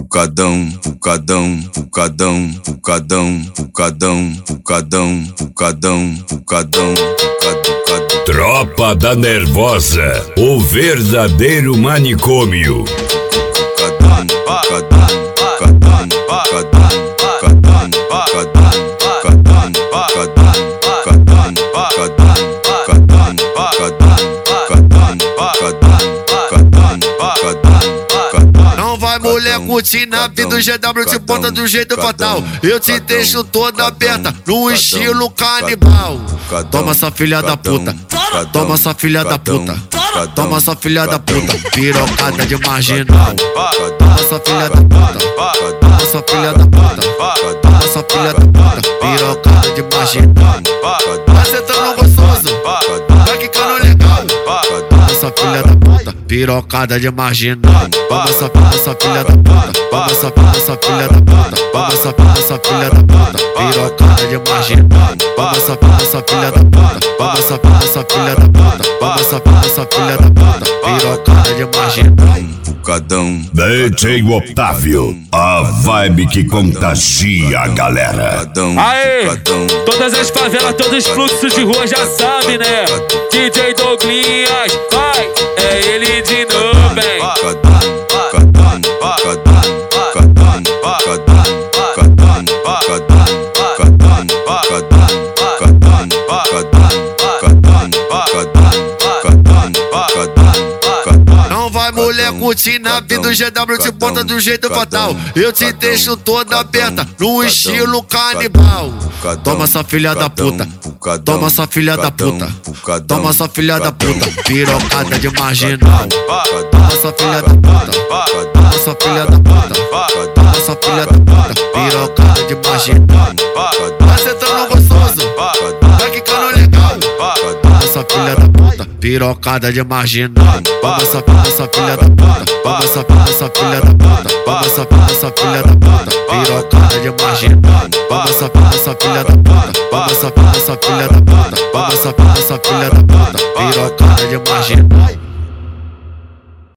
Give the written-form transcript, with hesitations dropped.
pucadão, pucadão, pucadão, pucadão, pucadão, pucadão, pucadão, pucadão, pucadão. Tropa da Nervosa, o verdadeiro manicômio. Pucadão, pucadão, pucadão, pucadão, pucadão, pucadão, pucadão, pucadão, pucadão, pucadão, pucadão, pucadão, pucadão. Não vai mulher curtindo a vida do GW de ponta do jeito fatal. Eu te deixo toda aberta no estilo canibal. Toma essa filha da puta, toma essa filha da puta, toma essa filha da puta, pirocada de marginal. Toma essa filha da puta, toma essa filha da puta, toma essa filha da puta, pirocada de marginal. Vai sentando gostoso, vai quicando legal. Toma essa filha da puta, pirocada de marginal. Toma essa filha da puta, toma essa filha da puta, toma essa filha da puta, pirocada de marginal. Toma essa filha da puta, toma essa filha da puta, toma essa filha da puta, pirocada de marginal. Pucadão, DJ Otávio, a vibe que contagia a galera. Aê, todas as favelas, todos os fluxos de rua já sabem, né? DJ Douglinhas, vai, é ele de novo, hein? Não vai mulher curtindo a vida do GW de ponta do jeito fatal. Eu te deixo toda aberta no estilo canibal. Toma essa filha da puta, toma essa filha da puta, toma essa filha da puta, pirocada de marginal. Toma essa filha da puta, toma essa filha da puta, toma essa filha da puta, pirocada de marginal. Vai sentando gostoso, vai quicando legal. Toma essa filha da puta, pirocada de marginal. Toma essa filha da puta, toma essa filha da puta, toma essa filha da puta, pirocada de marginal. Toma essa filha da puta, toma essa filha da puta, toma essa filha da puta, pirocada de marginal.